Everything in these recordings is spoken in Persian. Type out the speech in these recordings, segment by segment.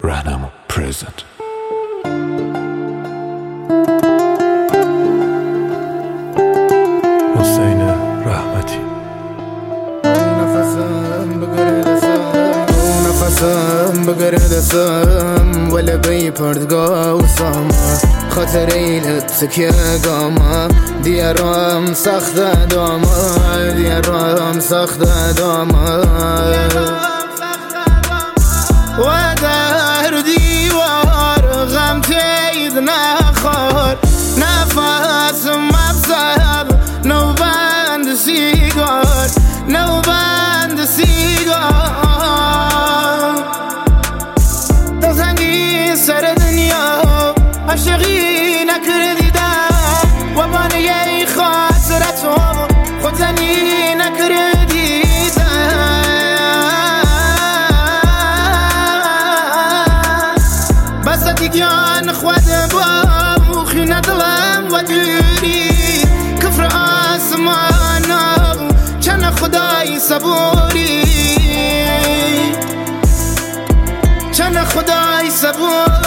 راهنما پرزنت. حسین رحمتی. نفسم بگردسم ولی بی پردگاه و ساما خاطر ایلت که گاما دیارم سخت داما دیارم سخت داما و در دیوار غم تید نخور نفس مبزد نو بند سیگار نو بند سیگار سر دنیا عاشقی نکردیدم و بانه خاطرتو خودنی نکردیدم بس دیگان خود با موخی ندلم و دوری کفر آسمانم چند خدای صبوری چند خدای صبوری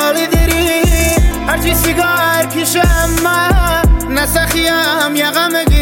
سیگار کشم من نسخیم یه غم